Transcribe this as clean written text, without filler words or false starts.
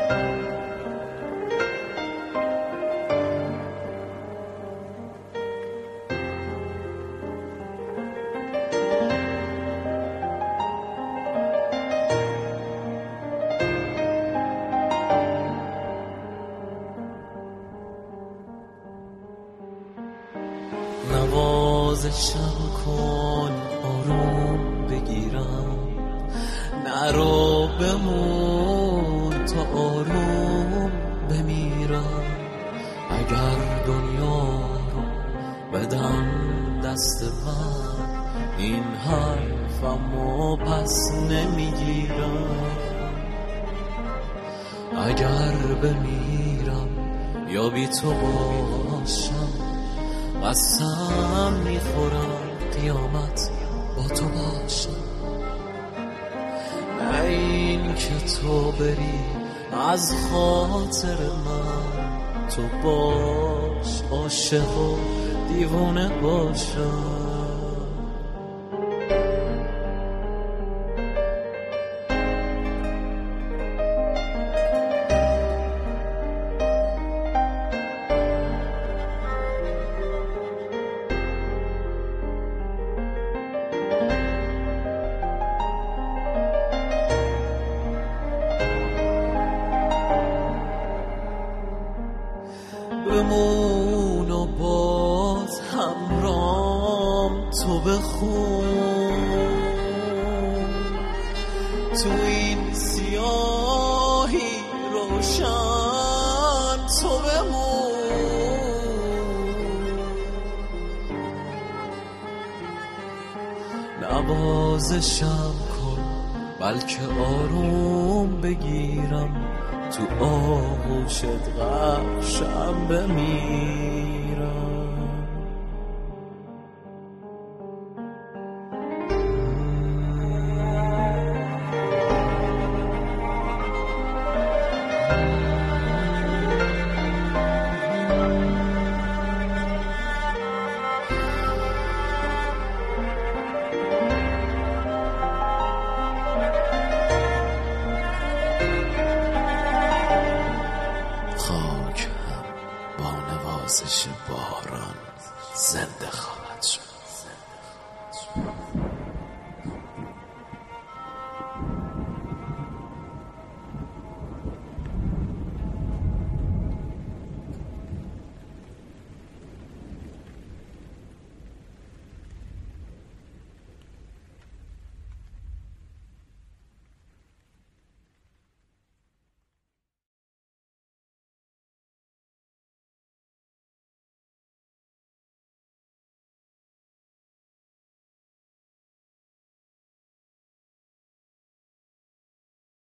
نوازشم کن آروم بگیرم، نرو بمون تا آروم بمیرم. اگر دنیا رو بدم دست من، این حرفمو پس نمیگیرم. اگر بمیرم یا بی تو باشم، قسم میخورم قیامت با تو باشم. نه این که تو بری از خاطر من، تو باش عاشق و دیوانه باشم. بمون و باز همرام تو بخون، تو این سیاهی روشن تو بمون. نوازشم کن بلکه آروم بگیرم، تو آغوشت غرقشم بمیرم. خاک هم با نوازش باران